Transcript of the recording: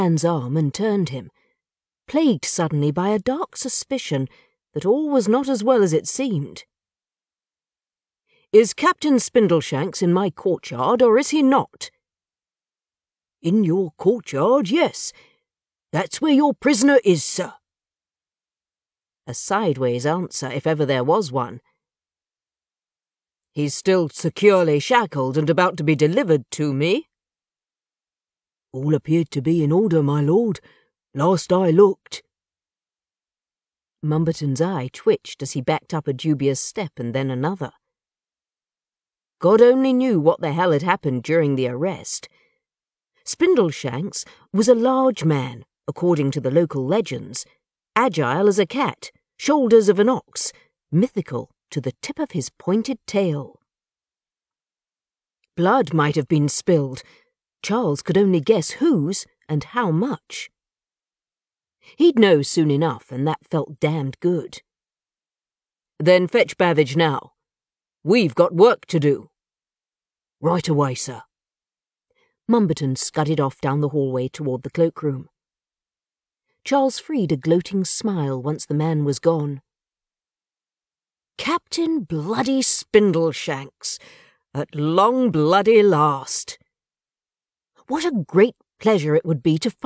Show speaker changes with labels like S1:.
S1: man's arm and turned him, plagued suddenly by a dark suspicion that all was not as well as it seemed. "Is Captain Spindleshanks in my courtyard, or is he not?" "In your courtyard, yes. That's where your prisoner is, sir." A sideways answer, if ever there was one. "He's still securely shackled and about to be delivered to me?" "All appeared to be in order, my lord, last I looked." Mumberton's eye twitched as he backed up a dubious step and then another. God only knew what the hell had happened during the arrest. Spindleshanks was a large man, according to the local legends, agile as a cat, shoulders of an ox, mythical to the tip of his pointed tail. Blood might have been spilled. Charles could only guess whose and how much. He'd know soon enough, and that felt damned good. "Then fetch Babbage now. We've got work to do." "Right away, sir." Mumberton scudded off down the hallway toward the cloakroom. Charles freed a gloating smile once the man was gone. Captain Bloody Spindleshanks, at long bloody last. What a great pleasure it would be to